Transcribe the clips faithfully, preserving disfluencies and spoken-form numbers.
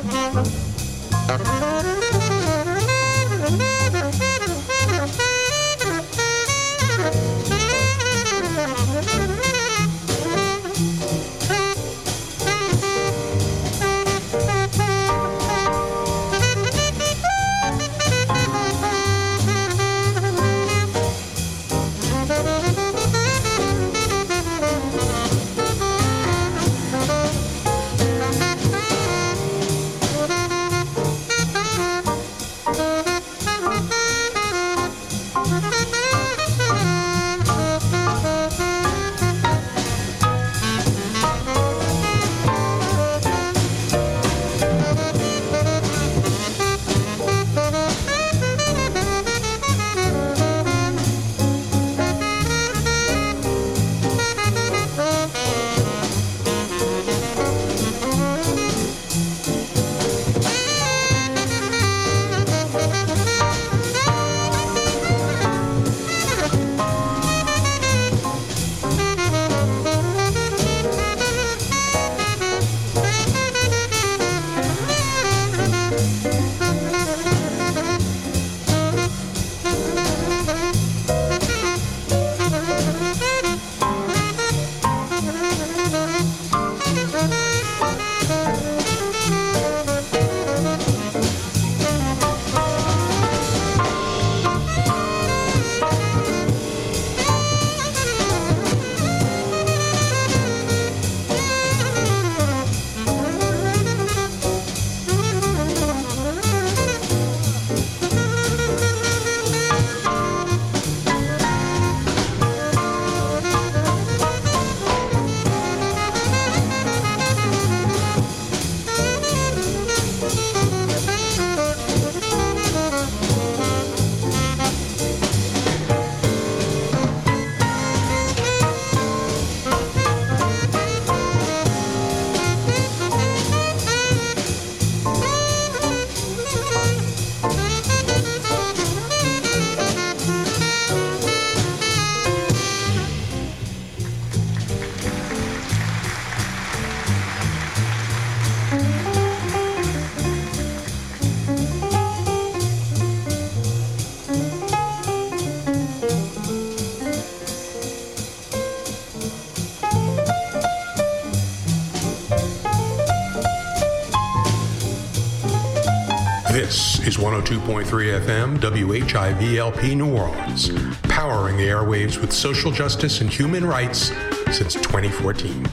This is one oh two point three F M, W H I V L P New Orleans, powering the airwaves with social justice and human rights since twenty fourteen.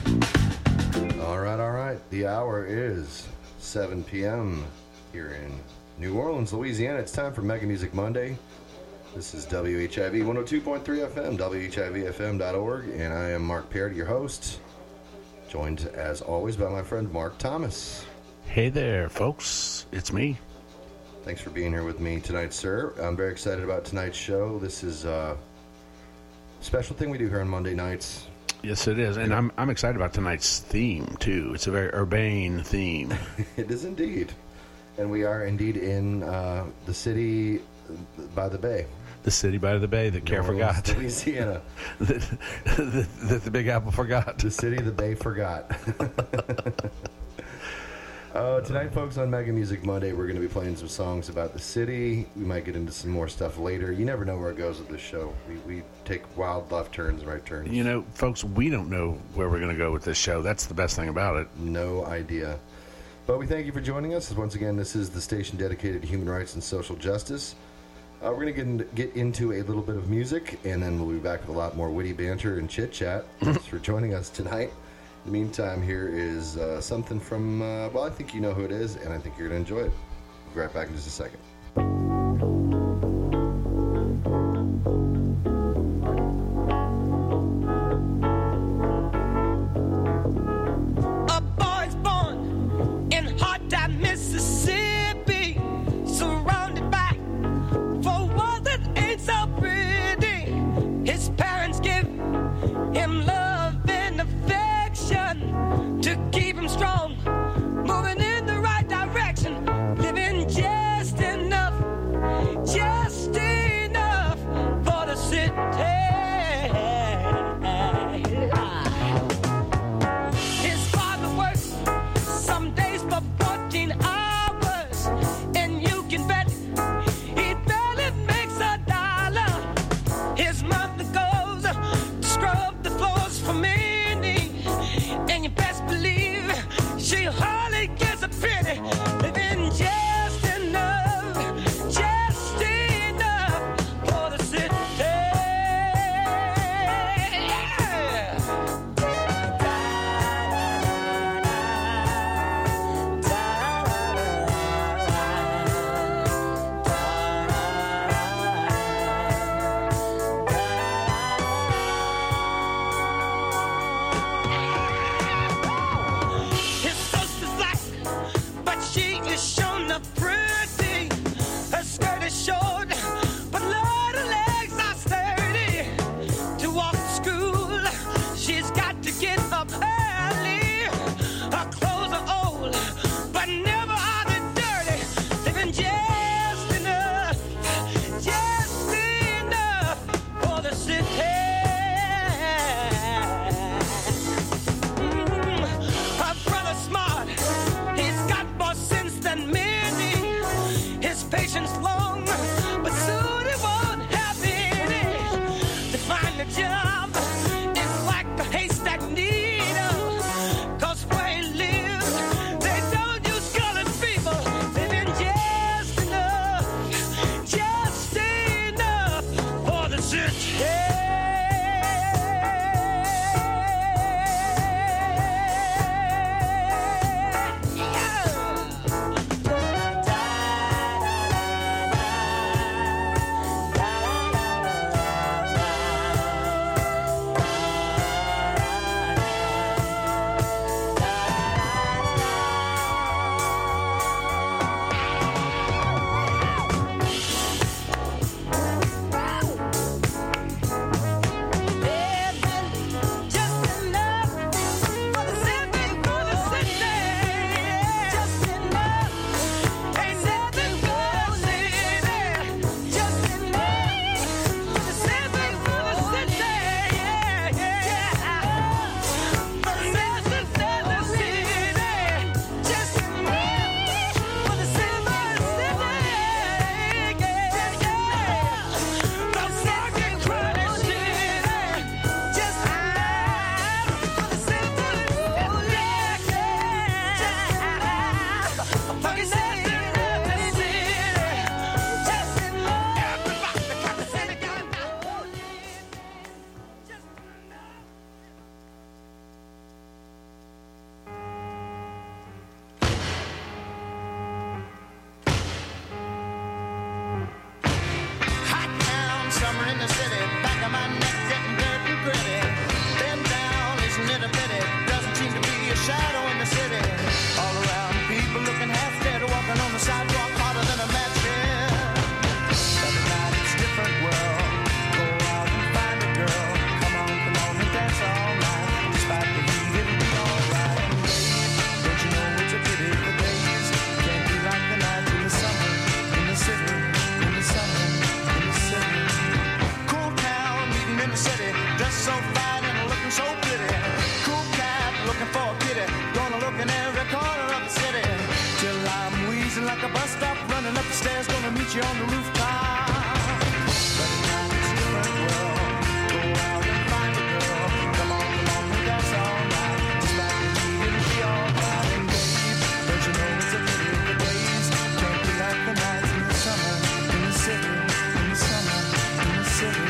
All right, all right. The hour is seven p.m. here in New Orleans, Louisiana. It's time for Mega Music Monday. This is W H I V one oh two point three F M, W H I V F M dot org, and I am Mark Parody, your host, joined as always by my friend Mark Thomas. Hey there, folks. It's me. Thanks for being here with me tonight, sir. I'm very excited about tonight's show. This is a special thing we do here on Monday nights. Yes, it is. And I'm I'm excited about tonight's theme, too. It's a very urbane theme. It is indeed. And we are indeed in uh, the city by the bay. The city by the bay that Care forgot. Louisiana. that, that, that the Big Apple forgot. The city the bay forgot. Uh, tonight, folks, on Mega Music Monday, we're going to be playing some songs about the city. We might get into some more stuff later. You never know where it goes with this show. We, we take wild left turns and right turns. You know, folks, we don't know where we're going to go with this show. That's the best thing about it. No idea. But we thank you for joining us. Once again, this is the station dedicated to human rights and social justice. Uh, we're going to get, in, get into a little bit of music, and then we'll be back with a lot more witty banter and chit-chat. Thanks for joining us tonight. In the meantime, here is uh, something from, uh, well, I think you know who it is, and I think you're going to enjoy it. We'll be right back in just a second. A boy's born in hot time, Mississippi, surrounded by four walls that ain't so pretty. His parents give him love and affection to keep him strong, moving in the right direction, living just enough, just shown up pretty. Her skirt is short, but Lord, her legs are sturdy. To walk to school, she's got to get up early. Her clothes are old, but never are they dirty. Living just enough, just enough for the city. Mm, her brother's smart, he's got more sense than many. His patience long, but soon he won't have any. To find a job, it's like a haystack needle. 'Cause where he lives, they don't use colored people. Living just enough, just enough for the city. Hot town, summer in the city, back of my neck getting dirt and gritty. Been down, isn't it a pity? Doesn't seem to be a shadow in the city. All around, people looking half dead, walking on the sidewalk harder than a match here. But at night it's a different world. Go out and find a girl. Come on, come on and dance all night. Despite the heat, it'll be alright. Don't you know it's a pity the days can't be like the nights in the summer, in the city, in the summer, in the city. Cool town, meeting in the city, dressed so fine and looking so pretty. Cool cat, looking for a kitty, gonna look in every corner of the city. Till I'm wheezing like a bus stop, running up the stairs, gonna meet you on the rooftop. But at night it's a different world. Go out and find a girl. Come on, come on and dance all night. Despite the heat, it'll be alright. And babe, don't you know it's a pity the days can't be like the nights in the summer, in the city, in the summer, in the city.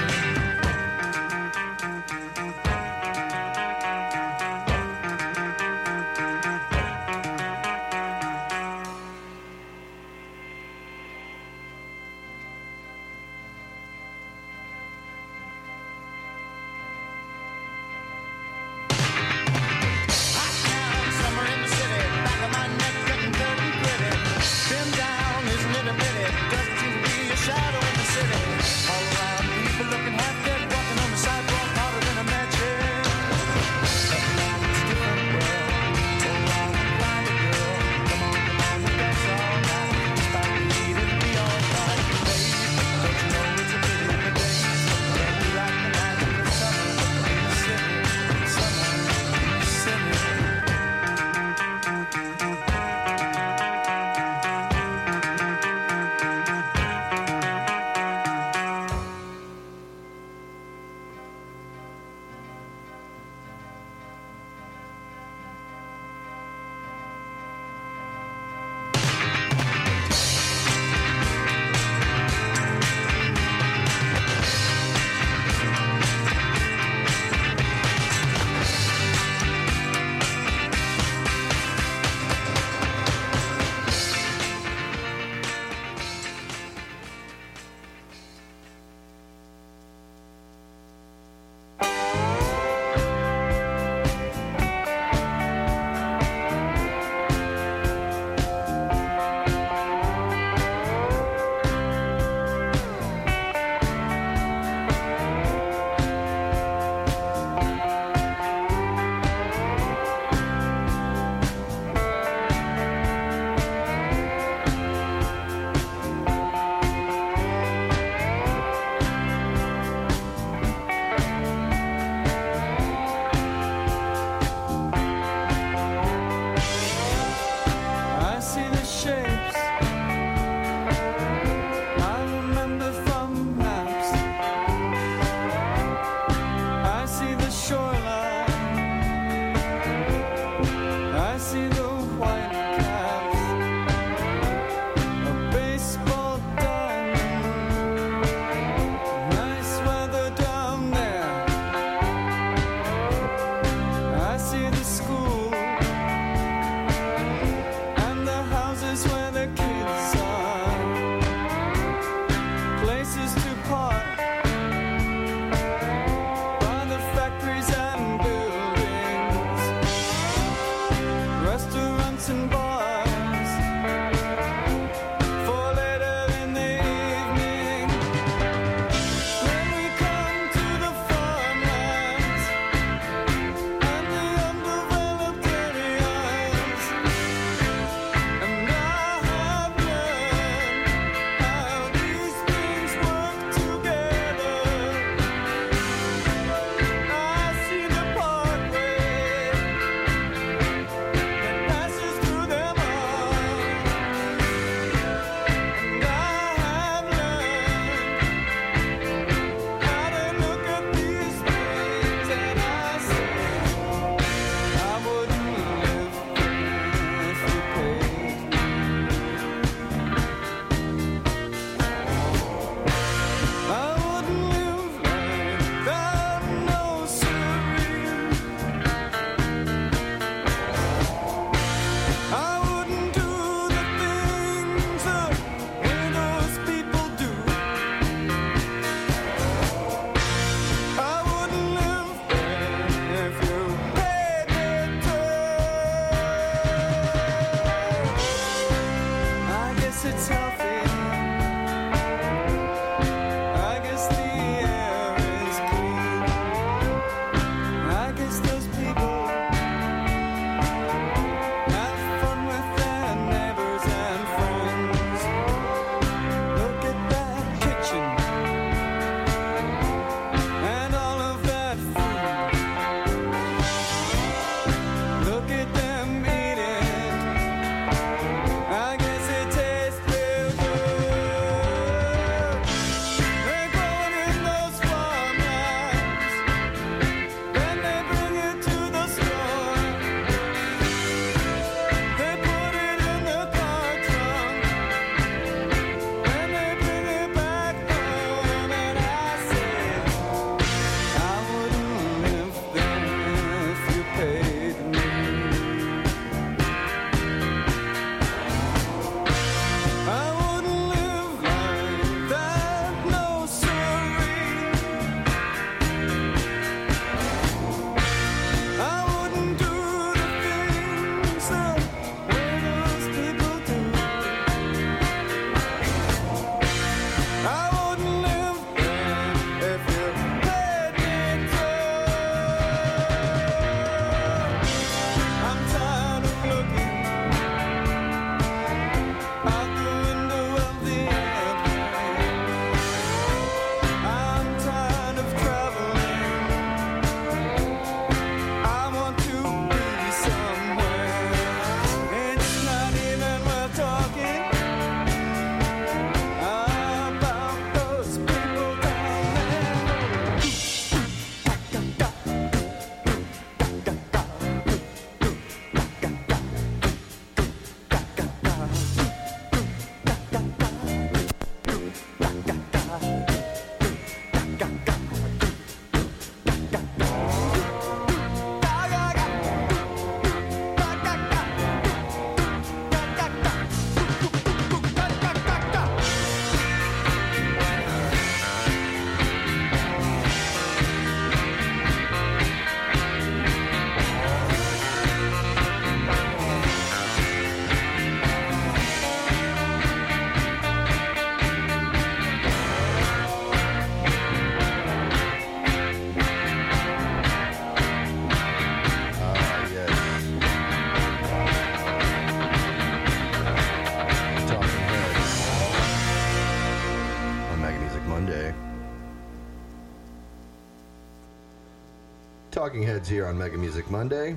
Talking Heads here on Mega Music Monday.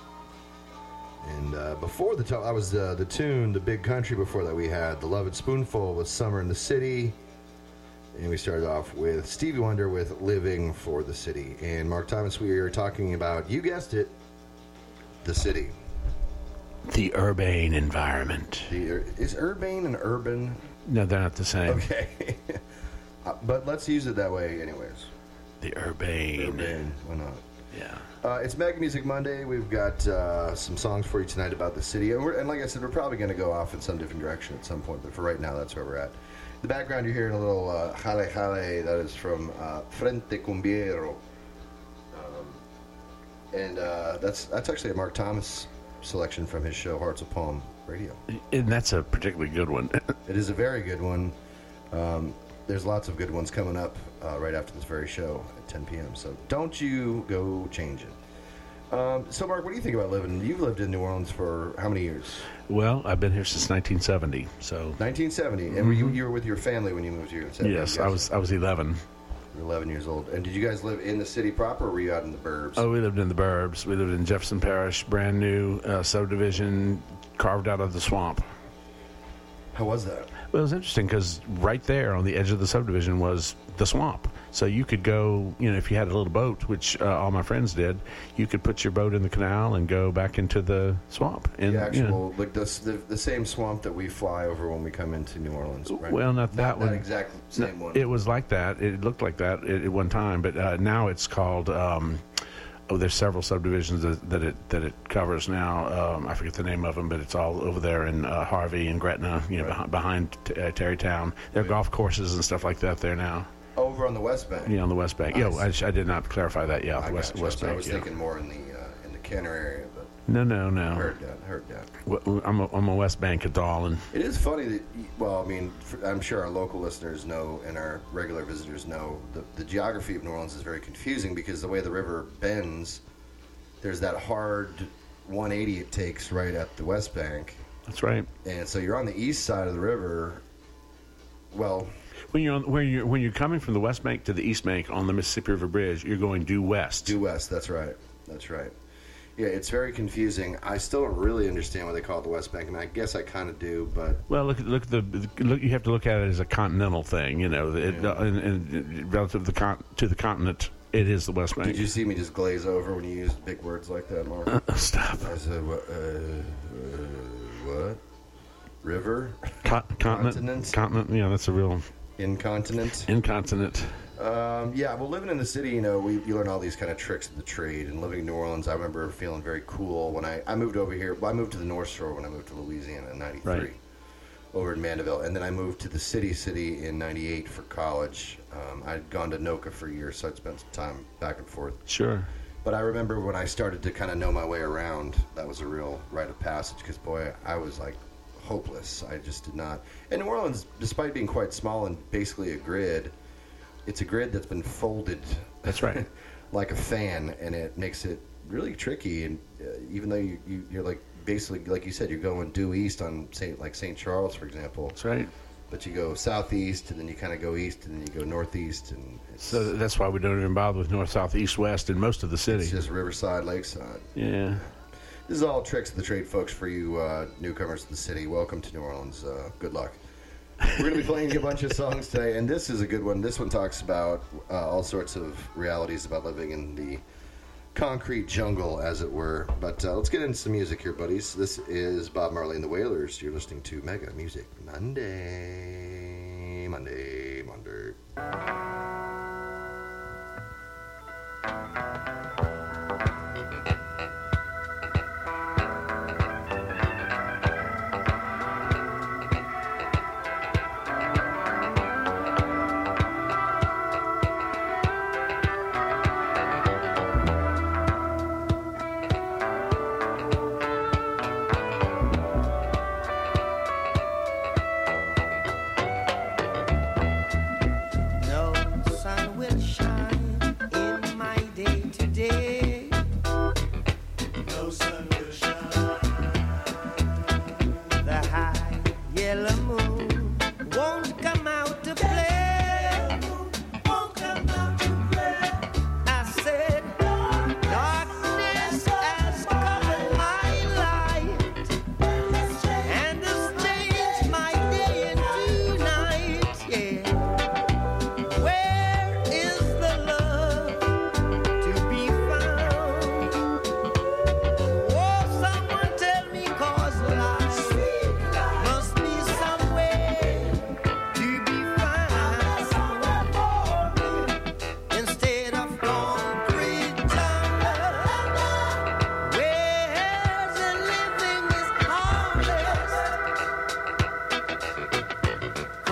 And uh, before the talk, I was uh, the tune, the big country before that we had, The Lovin' Spoonful with Summer in the City. And we started off with Stevie Wonder with Living for the City. And Mark Thomas, we are talking about, you guessed it, the city. The urbane environment. The, is urbane and urban? No, they're not the same. Okay. uh, but let's use it that way anyways. The urbane. Urbane, why not? Yeah. Uh, it's Mega Music Monday. We've got uh, some songs for you tonight about the city. And, we're, and like I said, we're probably going to go off in some different direction at some point. But for right now, that's where we're at. The background, you're hearing a little uh, Jale Jale. That is from uh, Frente Cumbiero. Um, and uh, that's that's actually a Mark Thomas selection from his show, Hearts of Palm Radio. And that's a particularly good one. It is a very good one. Um, there's lots of good ones coming up uh, right after this very show at ten p.m. So don't you go change it. Um, so, Mark, what do you think about living? You've lived in New Orleans for how many years? Well, I've been here since nineteen seventy. So nineteen seventy. And were you, you were with your family when you moved here? In seventy, yes, I was. I was eleven. You were eleven years old. And did you guys live in the city proper, or were you out in the burbs? Oh, we lived in the burbs. We lived in Jefferson Parish, brand new uh, subdivision, carved out of the swamp. How was that? Well, it was interesting because right there on the edge of the subdivision was the swamp. So you could go, you know, if you had a little boat, which uh, all my friends did, you could put your boat in the canal and go back into the swamp. And, the actual, you know, like the, the the same swamp that we fly over when we come into New Orleans, right? Well, not that not one. That exact same no, one. It was like that. It looked like that at, at one time, but uh, now it's called. Um, oh, there's several subdivisions that, that it that it covers now. Um, I forget the name of them, but it's all over there in uh, Harvey and Gretna, you know, Right. behind, behind uh, Terrytown. There are Right. golf courses and stuff like that there now. Over on the West Bank. Yeah, on the West Bank. I Yeah, see. I, sh- I did not clarify that. Yeah, I the West, gotcha. West So Bank. I was yeah. thinking more in the uh, in the Kenner area, but No, no, no. heard that, heard that. Well, I'm a, I'm a West Bank at all, and It is funny that, well, I mean, for, I'm sure our local listeners know and our regular visitors know the, the geography of New Orleans is very confusing because the way the river bends, there's that hard one eighty it takes right at the West Bank. that's right. And so you're on the east side of the river. Well, When you're on, when you're when you're coming from the West Bank to the East Bank on the Mississippi River Bridge, you're going due west. due west, that's right. That's right. Yeah, it's very confusing. I still don't really understand why they call it the West Bank. I mean, I guess I kind of do, but Well, look at look at the look. You have to look at it as a continental thing, you know, it, Yeah. uh, and, and relative to the con- to the continent, it is the West Bank. did you see me just glaze over when you used big words like that, Mark? Stop. I said, what? Uh, uh, what? River? Co- continent. Continent? Continent. Yeah, that's a real Incontinent? incontinent. Um, yeah, well, living in the city, you know, we you learn all these kind of tricks of the trade. And living in New Orleans, I remember feeling very cool when I, I moved over here. Well, I moved to the North Shore when I moved to Louisiana in ninety-three, Right. over in Mandeville. And then I moved to the city city in ninety-eight for college. Um, I'd gone to Noka for a year, so I'd spent some time back and forth. Sure. But I remember when I started to kind of know my way around, that was a real rite of passage because, boy, I was like hopeless. I just did not. And New Orleans, despite being quite small and basically a grid, it's a grid that's been folded. That's right. like a fan, and it makes it really tricky. And uh, even though you, you, you're like basically, like you said, you're going due east on Saint like Saint Charles, for example. That's right. But you go southeast, and then you kind of go east, and then you go northeast, and it's, So that's why we don't even bother with north, south, east, west in most of the city. it's just Riverside, Lakeside. Yeah. This is all tricks of the trade, folks, for you uh, newcomers to the city. Welcome to New Orleans. Uh, good luck. We're going to be playing a bunch of songs today, and this is a good one. This one talks about uh, all sorts of realities about living in the concrete jungle, as it were. But uh, let's get into some music here, buddies. This is Bob Marley and the Wailers. You're listening to Mega Music Monday. Monday, Monday. No sun will shine in my day today.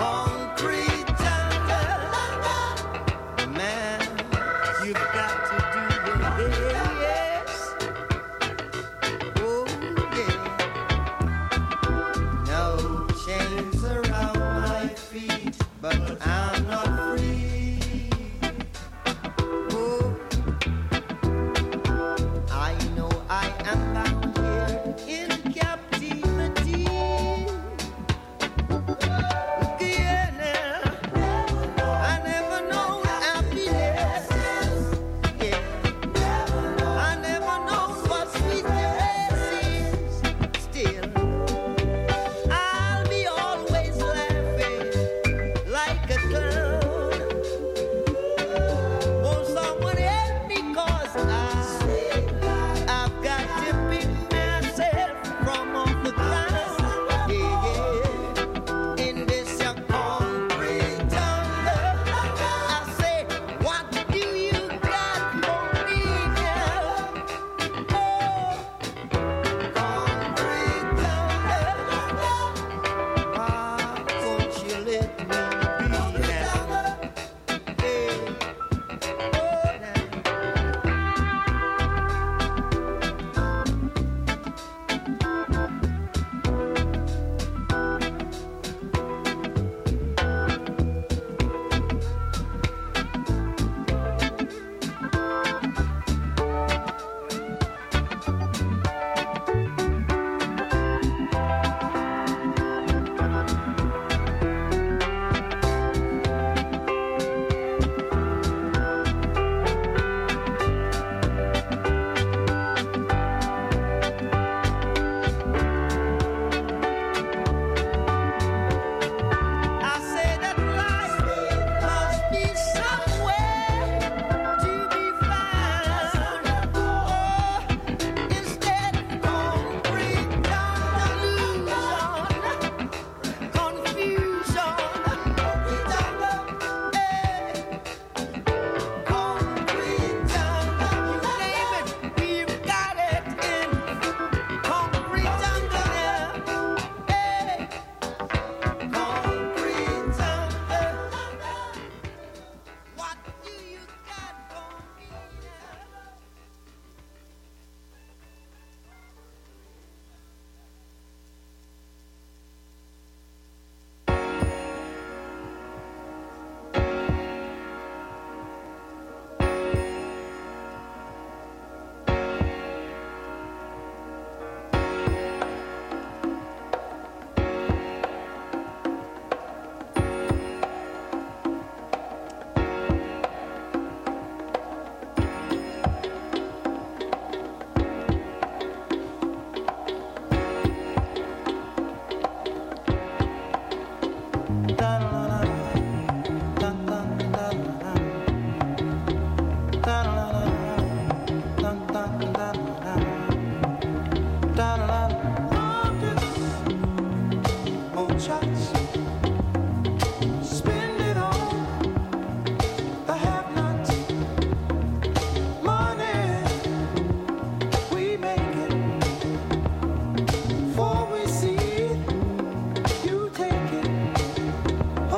concrete jungle. Man, you've got to do this. Oh yeah. No chains around my feet, but I'm not free. Oh, I know I am bound here in captivity. Look here now, I never know happiness. Yeah, I never know what sweetness is. Still, I'll be always laughing like a clown. Won't someone help me, 'cause I, I've got to pick myself from off the ground. Yeah, yeah. In this uh, concrete jungle, I say, what do you got for me now? Oh, concrete jungle, why won't you let me be now? Hey, oh, now. I say that life must be somewhere to be found. Oh, instead of concrete delusion, confusion. Hey, concrete jungle, you name it, we've got it in concrete jungle now. Hey. Concrete jungle. What do you got for me now? More shots. Spend it on the have-nots. Money, we make it. Before we see it, you take it.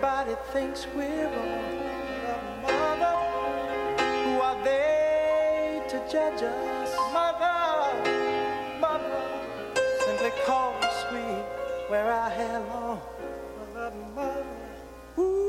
Everybody thinks we're wrong. Mother, who are they to judge us? Mother, mother, simply call me sweet where I hair long. Mother, mother, ooh.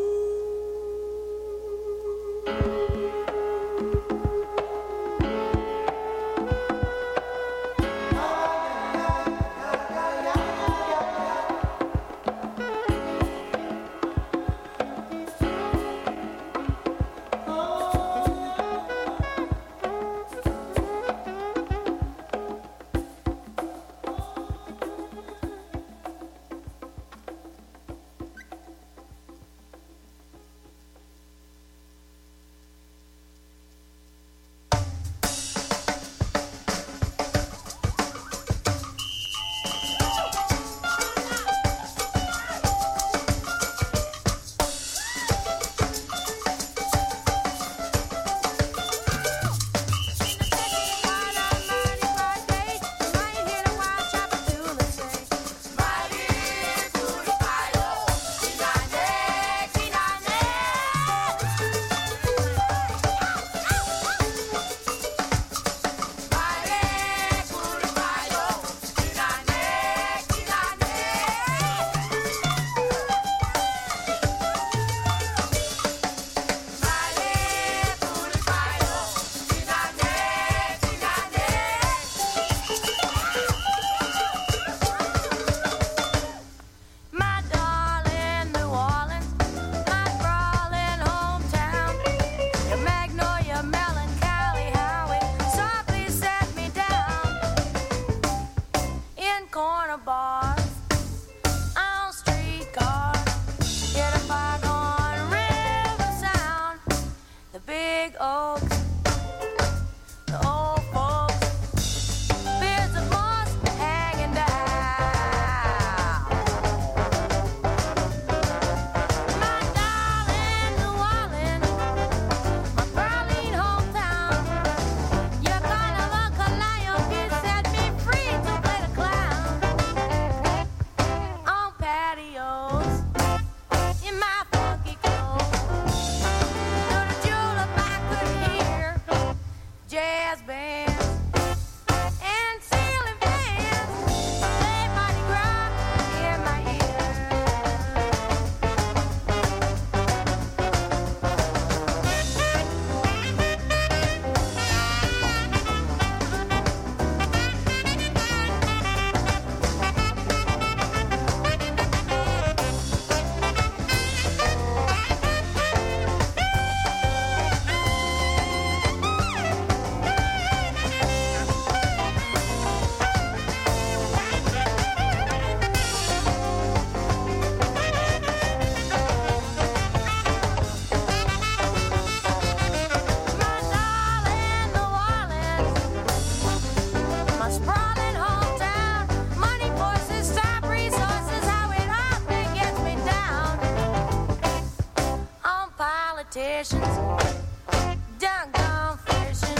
Done gone fishing,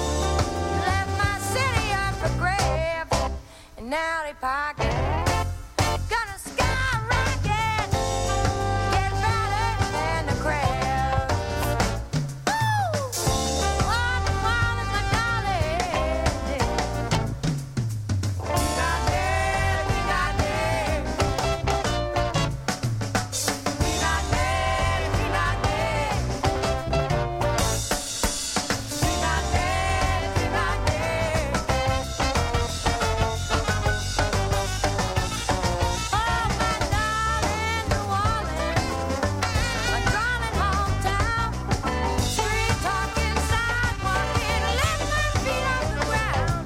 left my city up for grabs, and now they pocket. Gonna skyrocket, get better than the crabs. Woo! What the world is my darling? We not there, we not there. We not there, we not there. We not there, we not there. Oh, my darling New Orleans, my darling hometown. Street talking, sidewalk in, let my feet off the ground.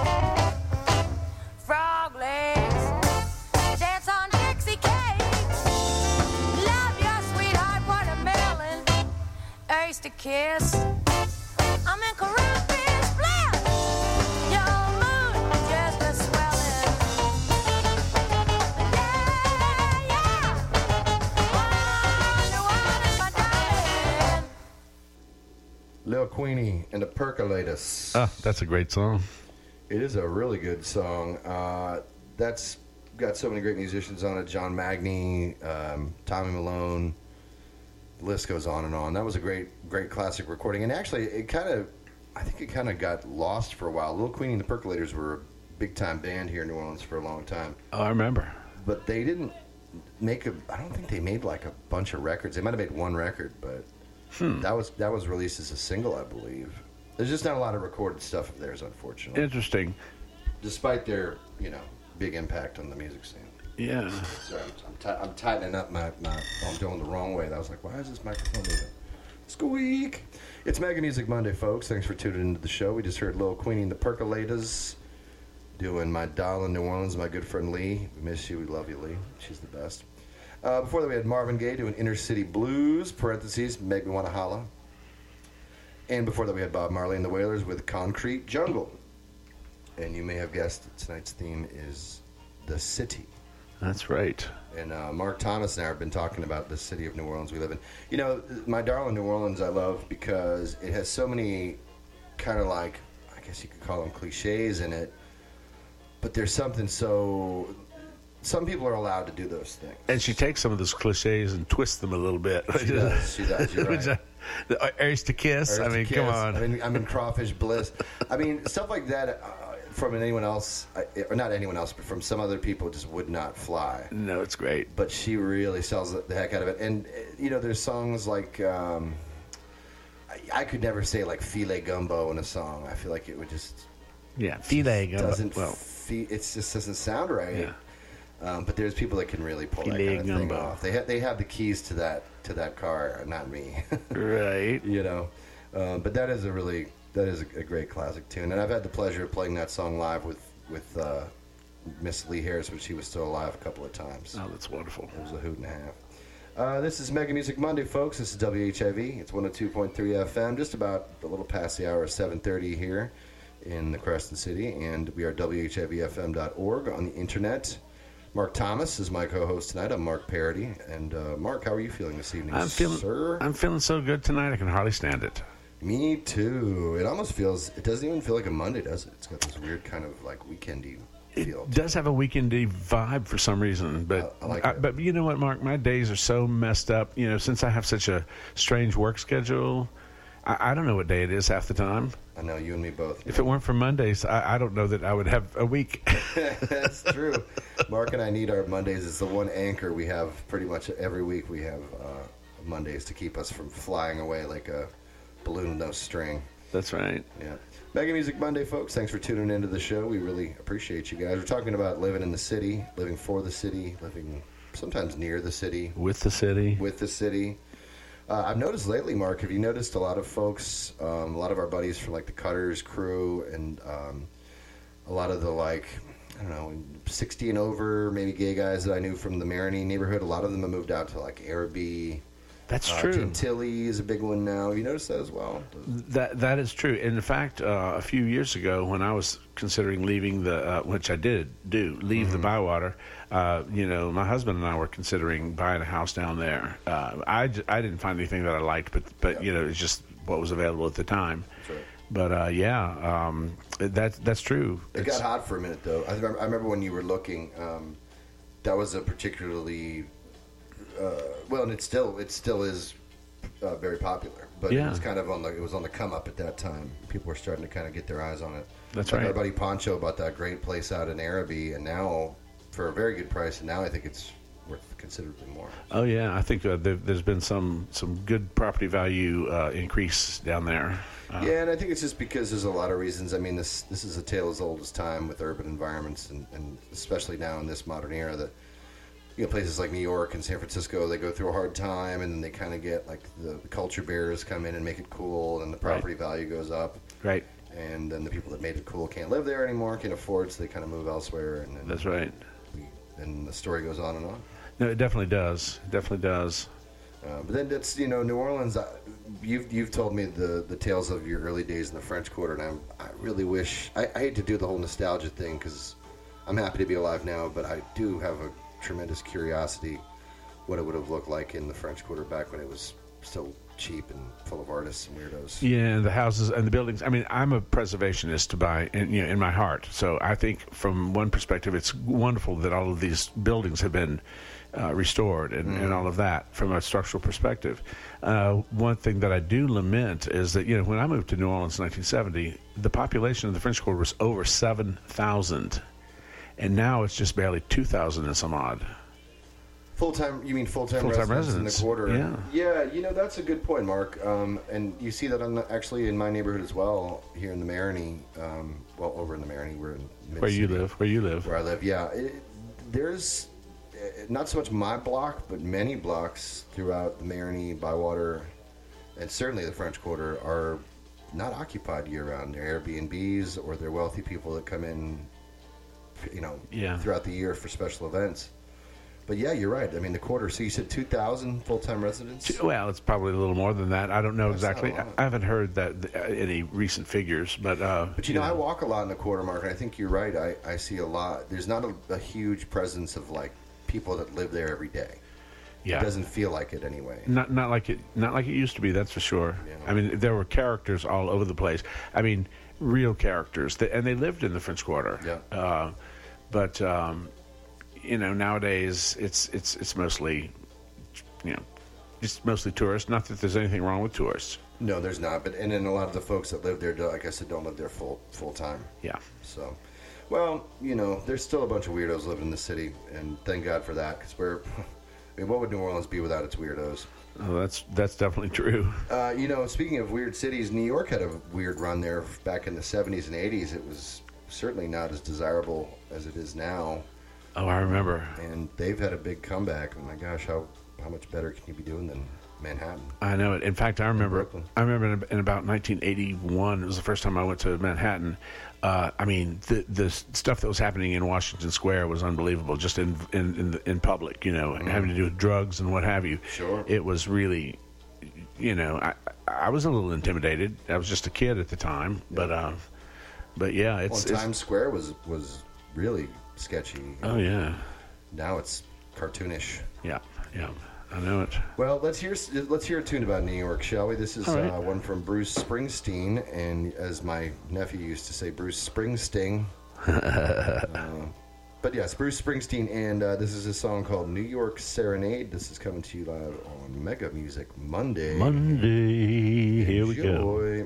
Frog legs, dance on Dixie cakes. Love your sweetheart watermelon, oyster kiss. I'm in Caribbean bliss. Your moon just a swelling. Yeah, yeah. Wonder what is my darling. Lil Queenie and the Percolators. Oh, that's a great song. It is a really good song. Uh, that's got so many great musicians on it. John Magny, um, Tommy Malone, the list goes on and on. That was a great, great classic recording. And actually, it kind of, I think it kind of got lost for a while. Little Queenie and the Percolators were a big-time band here in New Orleans for a long time. Oh, I remember. But they didn't make a, I don't think they made like a bunch of records. They might have made one record, but Hmm. that was that was released as a single, I believe. There's just not a lot of recorded stuff of theirs, unfortunately. Interesting. Despite their, you know, big impact on the music scene. Yeah. Sorry, I'm, I'm, ti- I'm tightening up my, my, oh, I'm doing the wrong way. And I was like, why is this microphone moving? Squeak! It's Mega Music Monday, folks. Thanks for tuning into the show. We just heard Lil Queenie and the Percolators doing My Darling New Orleans, my good friend Lee. We miss you. We love you, Lee. She's the best. Uh, before that, we had Marvin Gaye doing Inner City Blues, parentheses, Make Me Wanna Holla. And before that, we had Bob Marley and the Wailers with Concrete Jungle. And you may have guessed tonight's theme is the city. That's right. And uh, Mark Thomas and I have been talking about the city of New Orleans we live in. You know, My Darling New Orleans I love because it has so many kind of like, I guess you could call them cliches in it. But there's something so... Some people are allowed to do those things. And she takes some of those cliches and twists them a little bit. She does. She does. You're right. The Urge to Kiss. Urge I to mean, Kiss. come on. I mean, I'm in Crawfish Bliss. I mean, stuff like that uh, from anyone else, uh, or not anyone else, but from some other people just would not fly. No, it's great. But she really sells the heck out of it. And, uh, you know, there's songs like, um, I, I could never say like filet gumbo in a song. I feel like it would just... Yeah, filet gumbo. Doesn't Well, fe- it just doesn't sound right. yeah. Um, but there's people that can really pull that Filet kind of thing gumbo. off. They ha- they have the keys to that to that car, not me. Right. You know, um, but that is a really that is a, a great classic tune, and I've had the pleasure of playing that song live with with uh, Miss Lee Harris when she was still alive a couple of times. Oh, that's wonderful. It was a hoot and a half. Uh, this is Mega Music Monday, folks. This is W H I V. It's one oh two point three F M, just about a little past the hour of seven thirty here in the Crescent City, and we are W H I V F M dot org on the internet. Mark Thomas is my co-host tonight. I'm Mark Parody. And uh, Mark, how are you feeling this evening, I'm feeling. sir? I'm feeling so good tonight. I can hardly stand it. Me too. It almost feels. It doesn't even feel like a Monday, does it? It's got this weird kind of like weekendy feel. It does have a weekendy vibe for some reason, but I- I like I- it. but you know what, Mark? My days are so messed up. You know, since I have such a strange work schedule, I, I don't know what day it is half the time. I know you and me both. If it weren't for Mondays, I, I don't know that I would have a week. That's true. Mark and I need our Mondays. It's the one anchor we have pretty much every week. We have uh, Mondays to keep us from flying away like a balloon with no string. That's right. Yeah. Mega Music Monday, folks. Thanks for tuning into the show. We really appreciate you guys. We're talking about living in the city, living for the city, living sometimes near the city, With the city. with the city. Uh, I've noticed lately, Mark, have you noticed a lot of folks, um, a lot of our buddies from like the Cutters crew and um, a lot of the like, I don't know, sixty and over, maybe gay guys that I knew from the Marigny neighborhood, a lot of them have moved out to like Araby. That's Uh, true. Gentilly is a big one now. Have you noticed that as well? That that is true. In fact, uh, a few years ago, when I was considering leaving the, uh, which I did do, leave Mm-hmm. the Bywater, uh, you know, my husband and I were considering buying a house down there. Uh, I, j- I didn't find anything that I liked, but but you know, it's just what was available at the time. That's right. But uh, yeah, um, that that's true. It It's- got hot for a minute, though. I remember, I remember when you were looking. Um, that was a particularly uh, well, and it still it still is uh, very popular. But Yeah. it was kind of on the it was on the come up at that time. People were starting to kind of get their eyes on it. That's like right. Our buddy Poncho bought that great place out in Araby, and now for a very good price. And now I think it's worth considerably more. Oh yeah, I think uh, there, there's been some some good property value uh, increase down there. Uh, Yeah, and I think it's just because there's a lot of reasons. I mean, this this is a tale as old as time with urban environments, and, and especially now in this modern era that, you know, places like New York and San Francisco, they go through a hard time, and then they kind of get, like, the, the culture bears come in and make it cool, and the property value goes up. Right. And then the people that made it cool can't live there anymore, can't afford, so they kind of move elsewhere. And then That's right. we, and the story goes on and on. No, it definitely does. It definitely does. Uh, but then it's, you know, New Orleans, uh, you've, you've told me the, the tales of your early days in the French Quarter, and I'm, I really wish, I, I hate to do the whole nostalgia thing because I'm happy to be alive now, but I do have a tremendous curiosity what it would have looked like in the French Quarter back when it was still cheap and full of artists and weirdos. Yeah, and the houses and the buildings. I mean, I'm a preservationist by, in, you know, in my heart. So I think from one perspective, it's wonderful that all of these buildings have been uh, restored and, Mm. and all of that from a structural perspective. Uh, one thing that I do lament is that, you know, when I moved to New Orleans in nineteen seventy, the population of the French Quarter was over seven thousand. And now it's just barely two thousand and some odd. Full-time, you mean full-time, Full-time residents, residents, in the quarter? yeah. Yeah, you know, that's a good point, Mark. Um, and you see that on the, actually in my neighborhood as well, here in the Marigny. Um, well, over in the Marigny, we're in mid-city. Where you live, where you live. Where I live, yeah. It, there's uh, not so much my block, but many blocks throughout the Marigny, Bywater, and certainly the French Quarter are not occupied year-round. They're Airbnbs or they're wealthy people that come in, you know, Yeah. throughout the year for special events. But yeah, you're right. I mean, the quarter. So you said two thousand full-time residents? Well, it's probably a little more than that. I don't know That's not exactly. a lot. I haven't heard that uh, any recent figures, but uh, But you know, I walk a lot in the quarter, Mark, and I think you're right. I, I see a lot. There's not a, a huge presence of like people that live there every day. yeah, It doesn't feel like it anyway. not not like it not like it used to be. That's for sure. Yeah. I mean, there were characters all over the place. I mean, real characters, that, and they lived in the French Quarter. Yeah. Uh, but um, you know, nowadays it's it's it's mostly, you know, it's mostly tourists. Not that there's anything wrong with tourists. No, there's not. But and then a lot of the folks that live there, do- like I said, don't live there full full time. Yeah. So, well, you know, there's still a bunch of weirdos living in the city, and thank God for that, because we're. I mean, what would New Orleans be without its weirdos? Oh, that's that's definitely true. Uh, you know, speaking of weird cities, New York had a weird run there back in the seventies and eighties. It was certainly not as desirable as it is now, Oh, I remember. and they've had a big comeback. Oh my gosh, how how much better can you be doing than Manhattan? I know it. In fact, I remember. Brooklyn. I remember in, in about nineteen eighty-one. It was the first time I went to Manhattan. Uh, I mean, the the stuff that was happening in Washington Square was unbelievable. Just in in in, the, in public, you know, having to do with drugs and what have you. Sure. It was really, you know, I I was a little intimidated. I was just a kid at the time, but uh, but yeah, Well, it's, it's Times Square was was really sketchy. oh yeah, Now it's cartoonish. yeah, yeah. I know it. Well, let's hear let's hear a tune about New York, shall we? This is All right. uh, one from Bruce Springsteen, and as my nephew used to say, Bruce Springsteen. uh, but yes, Bruce Springsteen, and uh, this is a song called "New York Serenade." This is coming to you live on Mega Music Monday. Monday, here we go. Enjoy.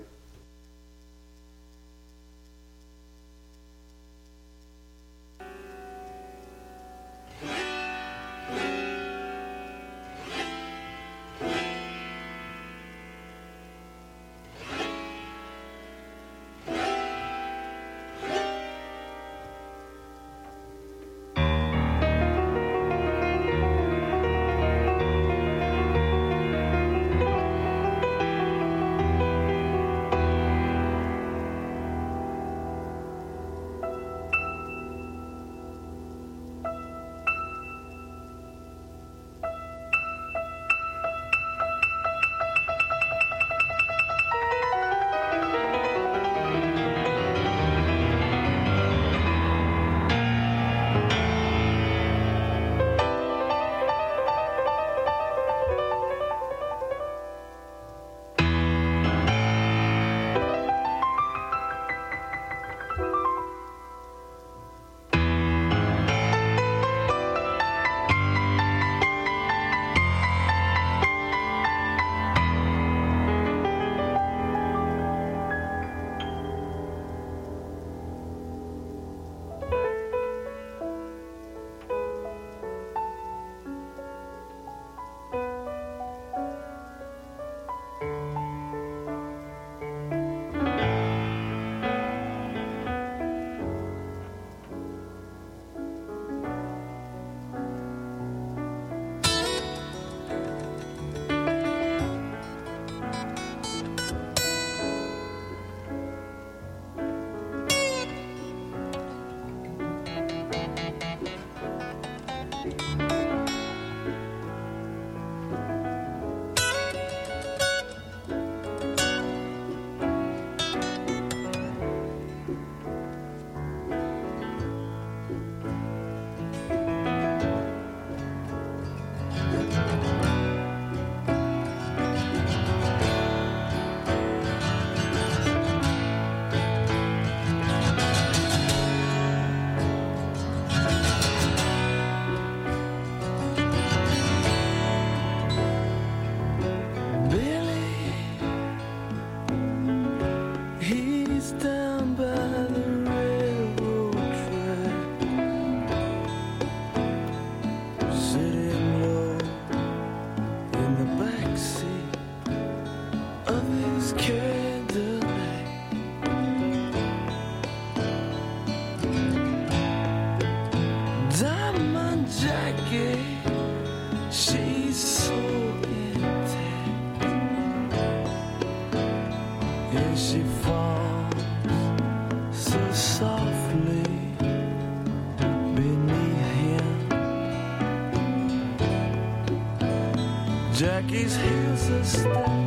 Jackie's heels are stiff.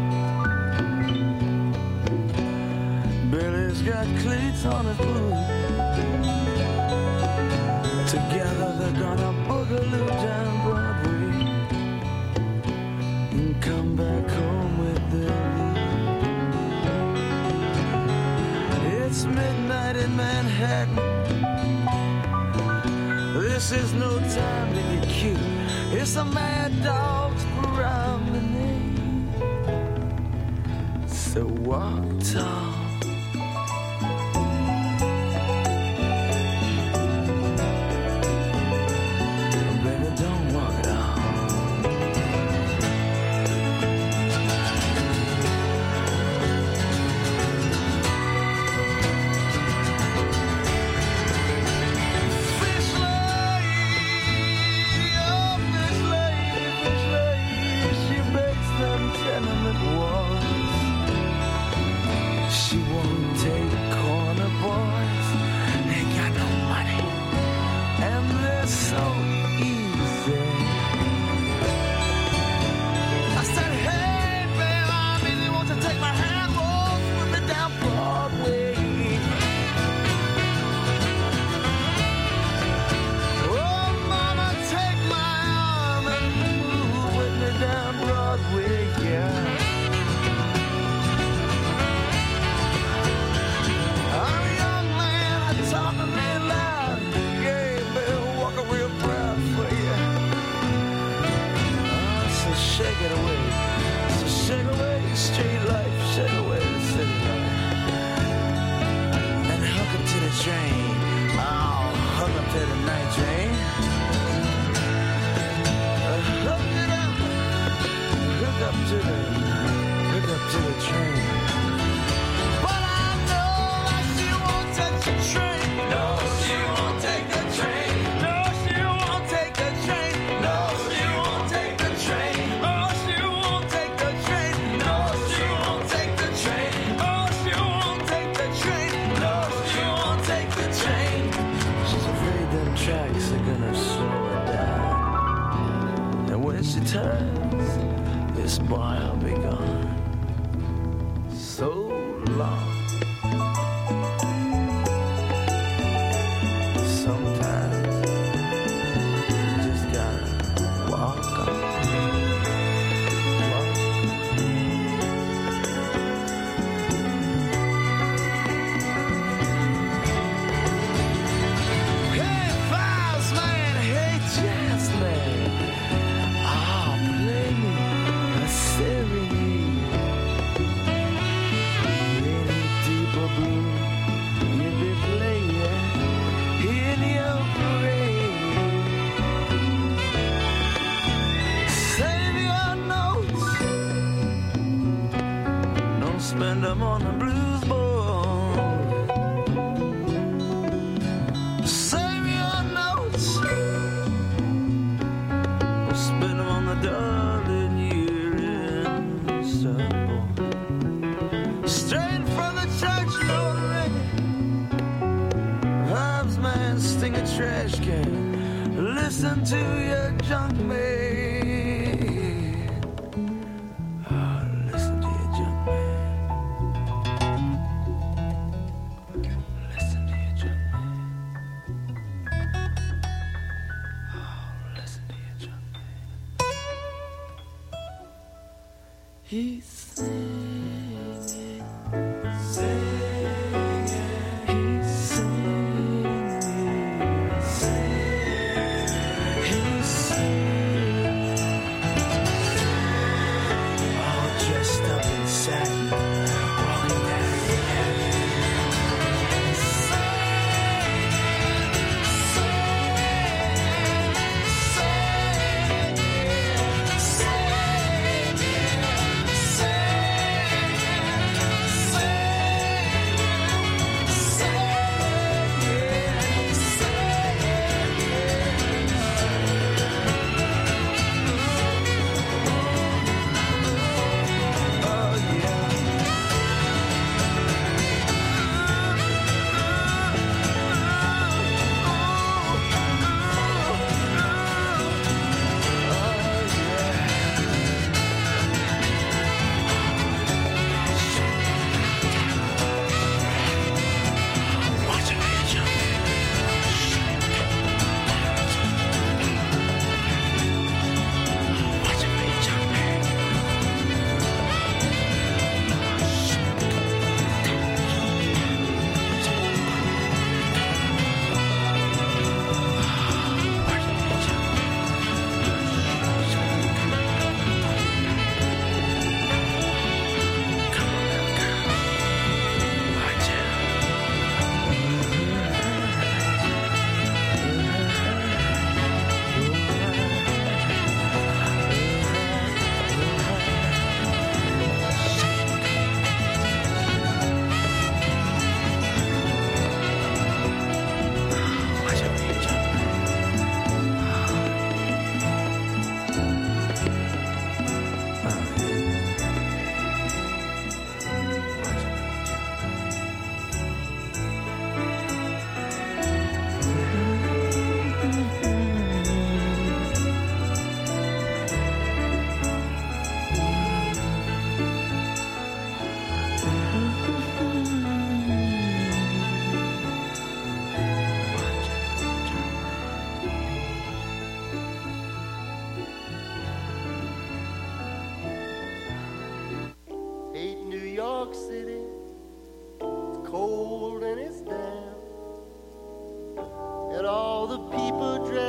Billy's got cleats on his boots. Together they're gonna boogaloo down Broadway and come back home with their loot. It's midnight in Manhattan. This is no time to get cute. It's a mad dog's promenade. So walk tall. Baby, don't walk at all. Fish lady, oh fish lady, fish lady, she bakes them tenement walls. She won't take corner boys. They got no money, and they're so easy. I said, hey, babe, I really want to take my hand, walk with me down Broadway. Oh, mama, take my arm and move with me down Broadway, yeah. I'm a young man, I talk a little loud. Yeah, baby, walk a real proud for you. Oh, so shake it away. So shake away street life, shake away the city life. And hook up to the train. Oh, hook up to the night train. Uh, hook it up. Hook up to the, hook up to the train. But I know that she won't touch the train. No, she won't take the train. No, she won't take the train. No, she won't take the train. Oh, she won't take the train. No, she won't take the train. Oh, she won't take the train. No, she won't take the train. She's afraid them tracks are gonna slow her down. And when she turns, this boy will be gone. So long. Sometimes you just gotta walk on. Walk. Hey, Files Man, hey, Jazz Man. Oh, play me a serenade. Any deeper blue you be playing in your parade. Save your notes, don't spend them on the blues board. Save your notes, don't spend them on the darling year-end support. Straight from the church, Lord Reggae. Hobbs man, sting a trash can. Listen to your junk man. Oh, listen to your junk man. Listen to your junk man. Oh, listen to your junk man. He's singing, singing, he's singing, singing, he's singing. All dressed up in satin, walking down the avenue. Singing, singing, singing, singing.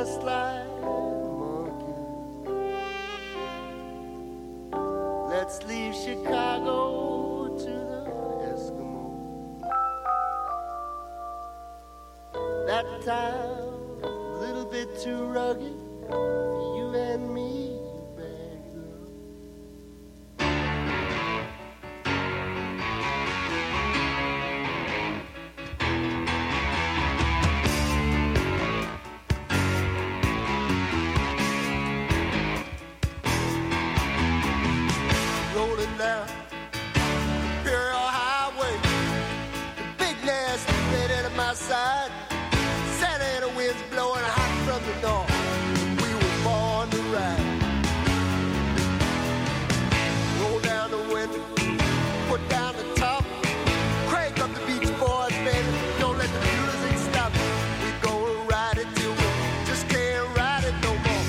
just like monkeys. Let's leave Chicago to the Eskimos. That town, a little bit too rugged for you and me, bad girl. Rolling down Imperial Highway, the big nasty red at my side. Santa Ana winds blowing hot from the north. We were born to ride. Roll down the window, put down the top, crank up the Beach Boys, baby. Don't let the music stop. We gonna ride it till we just can't ride it no more.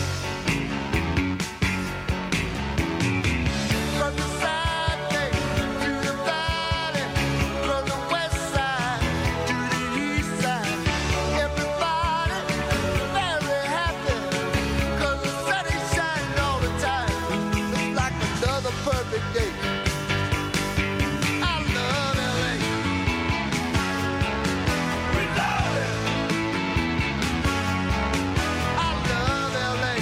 From the side gate to the valley, from the west side to the east side, everybody very happy, 'cause the sun is shining all the time. Looks like another perfect day. I love L A. We love it. I love L A.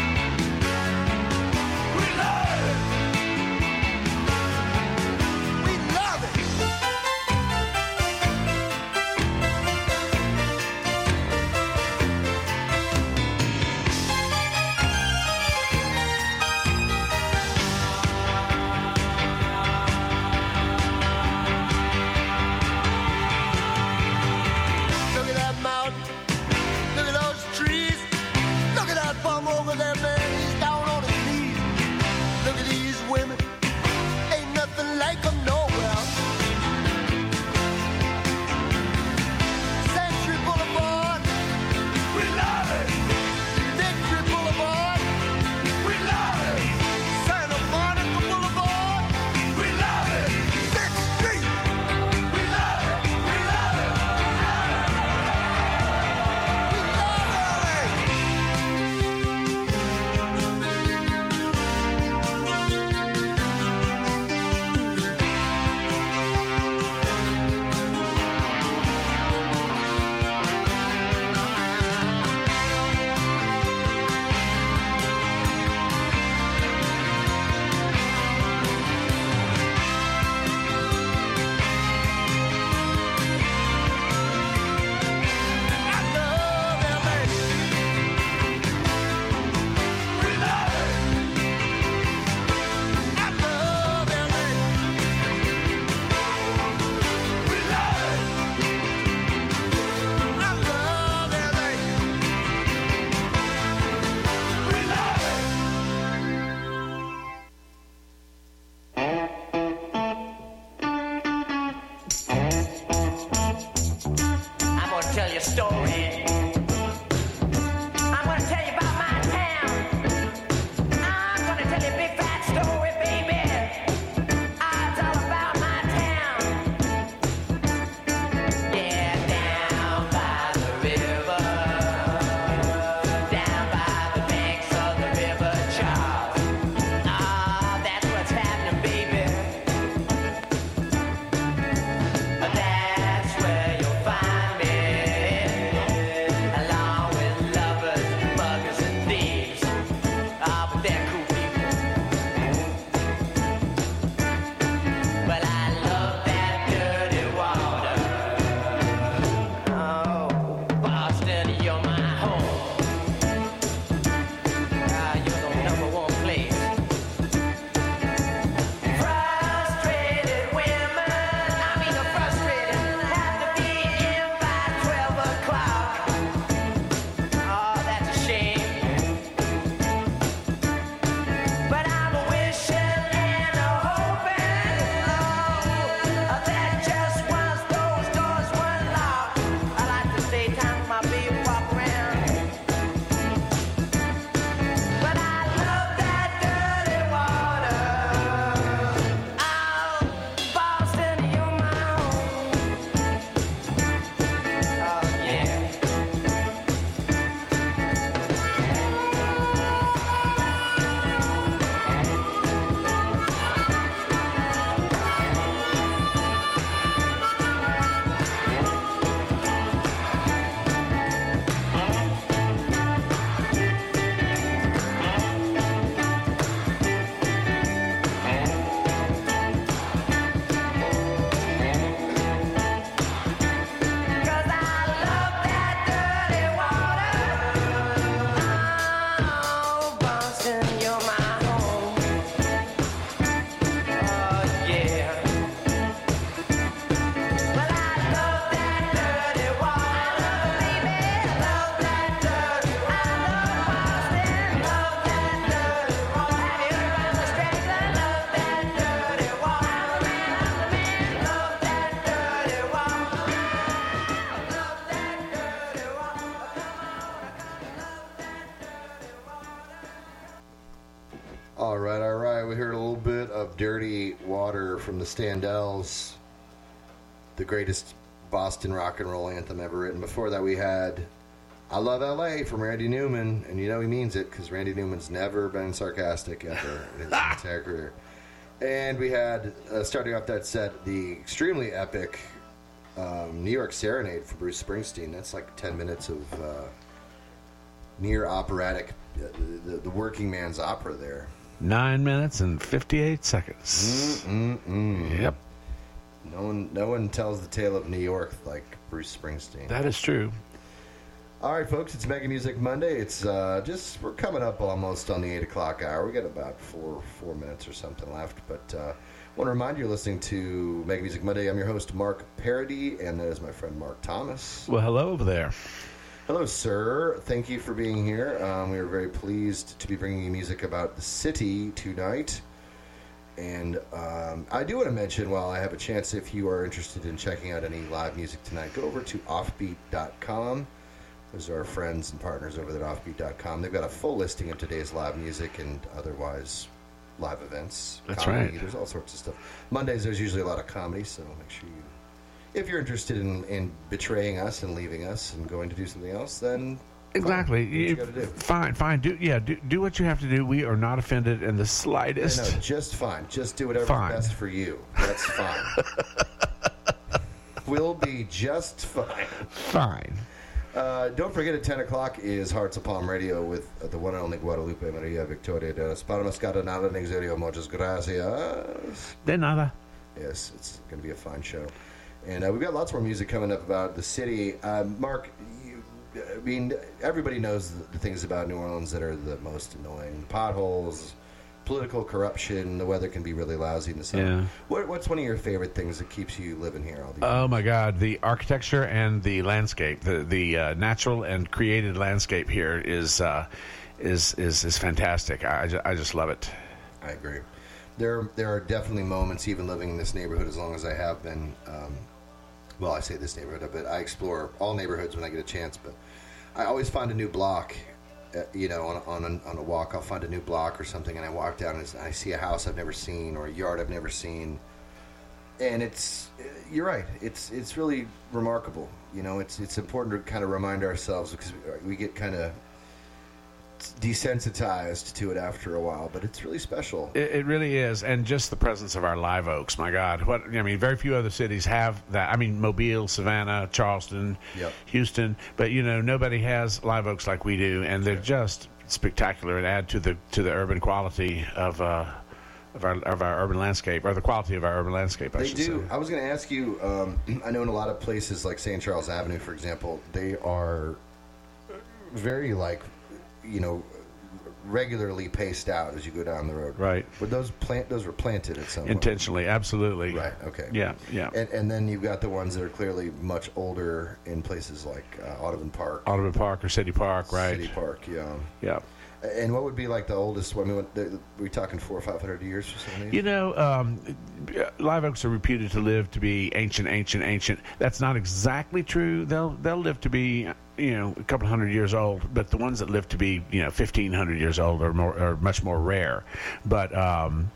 We love it. We love it. Look at that mountain. Look at those trees. Look at that bum over there, man. He's down on his knees. Look at these women. Ain't nothing like them nowhere. Century Boulevard. We love it. Victory Boulevard. We love it. Santa Monica Boulevard. We love it. Sixth Street. We love it. We love it. We love L A. I love L A. We love it. I love L A. We love it. I love L A. We love it. I'm gonna tell you a story. I'm gonna tell you about my town. I'm gonna tell you a big fat story, baby. It's all about my town. Yeah, down by the river, down by the banks of the river Charles. Ah, that's what's happening, baby. That's where you'll find me. Dirty Water from the Standells, the greatest Boston rock and roll anthem ever written. Before that, we had I Love L A from Randy Newman, and you know he means it because Randy Newman's never been sarcastic ever in his entire career. And we had, uh, starting off that set, the extremely epic um, New York Serenade for Bruce Springsteen. That's like ten minutes of uh, near operatic, uh, the, the working man's opera there. Nine minutes and fifty-eight seconds. Mm-mm-mm. Yep. No one, no one tells the tale of New York like Bruce Springsteen. That is true. All right, folks, it's Mega Music Monday. It's uh, just, we're coming up almost on the eight o'clock hour. We got about four four minutes or something left. But uh, I want to remind you, you're listening to Mega Music Monday. I'm your host, Mark Parody, and that is my friend Mark Thomas. Well, hello over there. Hello, sir. Thank you for being here. Um, we are very pleased to be bringing you music about the city tonight. And um, I do want to mention, while I have a chance, if you are interested in checking out any live music tonight, go over to offbeat dot com. Those are our friends and partners over at offbeat dot com. They've got a full listing of today's live music and otherwise live events. That's comedy. right. There's all sorts of stuff. Mondays, there's usually a lot of comedy, so make sure you... If you're interested in, in betraying us and leaving us and going to do something else, then... Exactly. Fine. Do what you You- gotta do. Fine, fine. Do yeah, do, do what you have to do. We are not offended in the No, slightest. no, just fine. Just do whatever's Fine. best for you. That's fine. We'll be just fine. Fine. Uh, don't forget, at ten o'clock is Hearts of Palm Radio with uh, the one and only Guadalupe Maria Victoria de las Palmas Catanada Nexerio. Muchas gracias. De nada. Yes, it's going to be a fine show. And uh, we've got lots more music coming up about the city. Um, Mark, you, I mean, everybody knows the, the things about New Orleans that are the most annoying. Potholes, political corruption, the weather can be really lousy in the summer. Yeah. What, what's one of your favorite things that keeps you living here all the year? Oh my God, the architecture and the landscape, the the uh, natural and created landscape here is uh, is, is is fantastic. I, I, ju- I just love it. I agree. There, there are definitely moments, even living in this neighborhood as long as I have been. Um, well, I say this neighborhood, but I explore all neighborhoods when I get a chance. But I always find a new block. Uh, you know, on on a, on a walk, I'll find a new block or something, and I walk down and it's- I see a house I've never seen or a yard I've never seen. And it's, uh, you're right. It's it's really remarkable. You know, it's it's important to kind of remind ourselves because we, we get kind of desensitized to it after a while, but it's really special. It, it really is, and just the presence of our live oaks. My God, what I mean, very few other cities have that. I mean, Mobile, Savannah, Charleston, Yep. Houston, but you know, nobody has live oaks like we do, and they're just spectacular and add to the to the urban quality of uh, of our of our urban landscape, or the quality of our urban landscape. I They should do. say. I was going to ask you. Um, I know in a lot of places like Saint Charles Avenue, for example, they are very like, you know, regularly paced out as you go down the road. Right. But those plant those were planted at some point. Intentionally, absolutely. Right. Okay. Yeah, yeah. And, and then you've got the ones that are clearly much older in places like uh, Audubon Park, Audubon Park or City Park, right? City Park. Yeah. Yeah. And what would be like the oldest one? I mean, what, the, are we talking four or five hundred years or something? You know, um, live oaks are reputed to live to be ancient, ancient, ancient. That's not exactly true. They'll they'll live to be, you know, a couple hundred years old. But the ones that live to be, you know, fifteen hundred years old are more are much more rare. But um,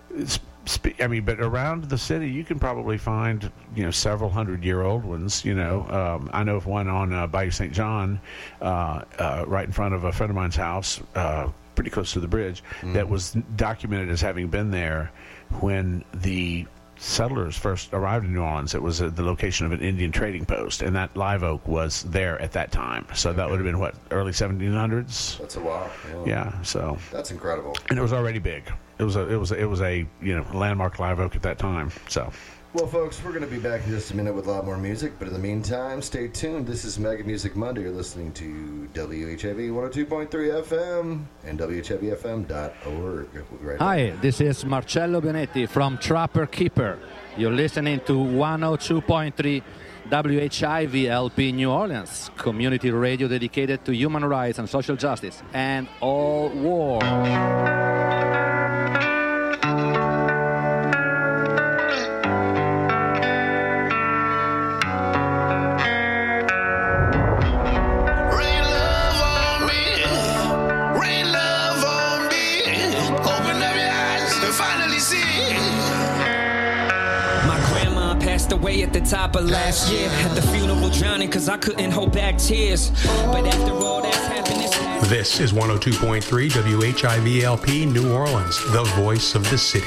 sp- I mean, but around the city, you can probably find, you know, several hundred year old ones. You know, um, I know of one on uh, Bayou Saint John, uh, uh, right in front of a friend of mine's house. Uh, pretty close to the bridge, that was documented as having been there when the settlers first arrived in New Orleans. It was at the location of an Indian trading post, and that live oak was there at that time. So that would have been, what, early seventeen hundreds? That's a while. Yeah, so... That's incredible. And it was already big. It was a, it was a, it was a, you know, landmark live oak at that time, so... Well, folks, we're going to be back in just a minute with a lot more music, but in the meantime, stay tuned. This is Mega Music Monday. You're listening to W H I V one oh two point three F M and W H I V F M dot org. We'll be right Hi, back. this is Marcello Benetti from Trapper Keeper. You're listening to one oh two point three W H I V L P New Orleans, community radio dedicated to human rights and social justice and all war. Rain love on me, rain love on me. Open up your eyes and finally see way at the top of last year. At the funeral drowning cause I couldn't hold back tears. But after all that's happened, it's happened. This is one oh two point three W H I V L P New Orleans, the voice of the city.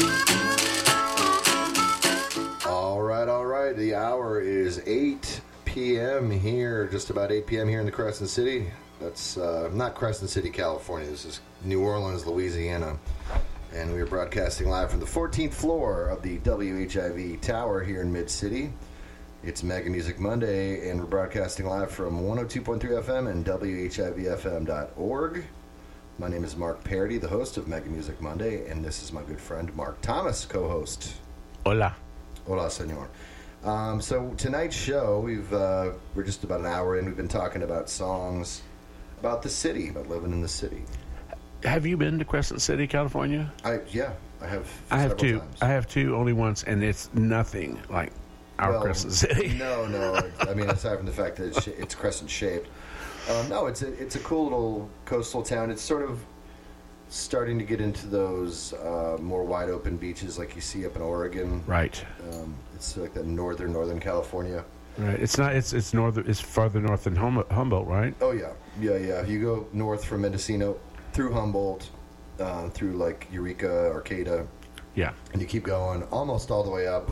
All right, all right. The hour is eight p.m. here, just about eight p.m. here in the Crescent City. That's uh, not Crescent City, California. This is New Orleans, Louisiana. And we are broadcasting live from the fourteenth floor of the W H I V Tower here in Mid-City. It's Mega Music Monday, and we're broadcasting live from one oh two point three F M and W H I V F M dot org. My name is Mark Parody, the host of Mega Music Monday, and this is my good friend Mark Thomas, co-host. Hola. Hola, senor. Um, so tonight's show, we've uh, we're just about an hour in. We've been talking about songs about the city, about living in the city. Have you been to Crescent City, California? I yeah, I have. I have several two. times. I have two, only once, and it's nothing like our Well, Crescent City. No, no. I mean, aside from the fact that it's, sh- it's crescent shaped, um, no, it's a it's a cool little coastal town. It's sort of starting to get into those uh, more wide open beaches like you see up in Oregon. Right. Um, it's like that northern northern California. Right. It's not. It's it's north. It's farther north than Hum- Humboldt, right? Oh yeah, yeah, yeah. You go north from Mendocino through Humboldt, uh, through like Eureka, Arcata, Yeah. and you keep going almost all the way up.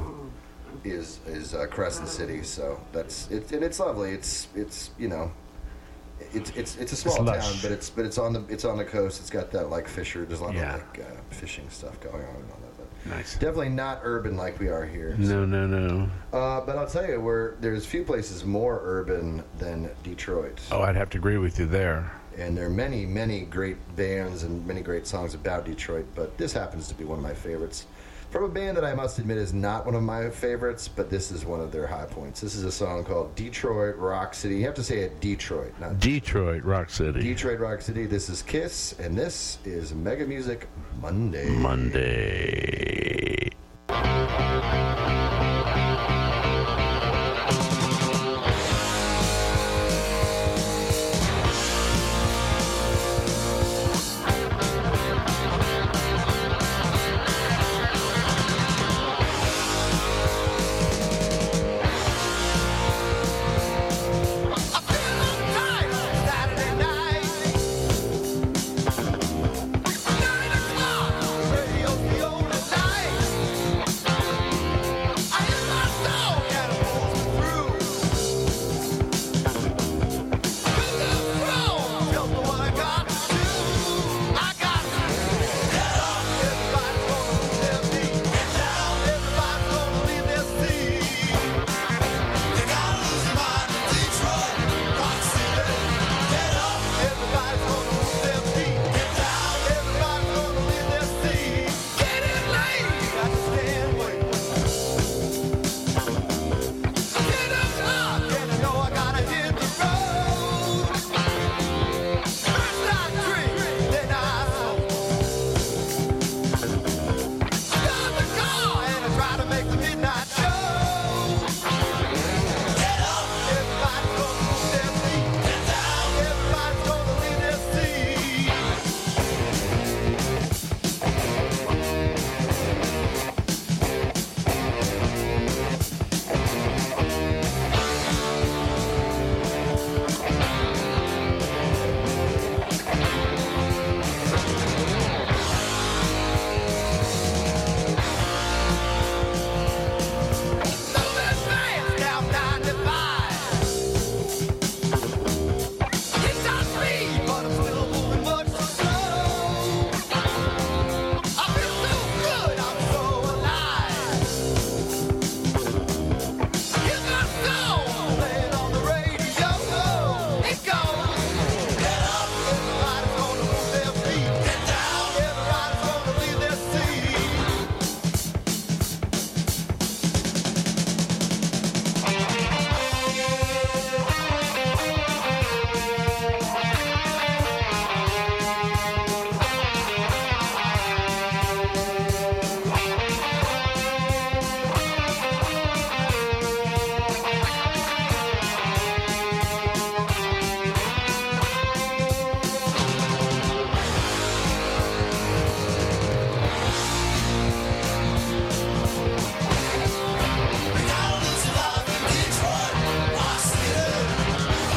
Is is uh, Crescent City? So that's it, and it's lovely. It's it's you know, it's it's it's a small lush. town, but it's but it's on the it's on the coast. It's got that like fisher. There's a lot Yeah. of like uh, fishing stuff going on and all that. But Nice. definitely not urban like we are here. No, no, no. Uh, but I'll tell you, where there's few places more urban than Detroit. Oh, I'd have to agree with you there. And there are many, many great bands and many great songs about Detroit, but this happens to be one of my favorites. From a band that I must admit is not one of my favorites, but this is one of their high points. This is a song called Detroit Rock City. You have to say it Detroit, not Detroit Rock City. Detroit Rock City. This is Kiss, and this is Mega Music Monday. Monday.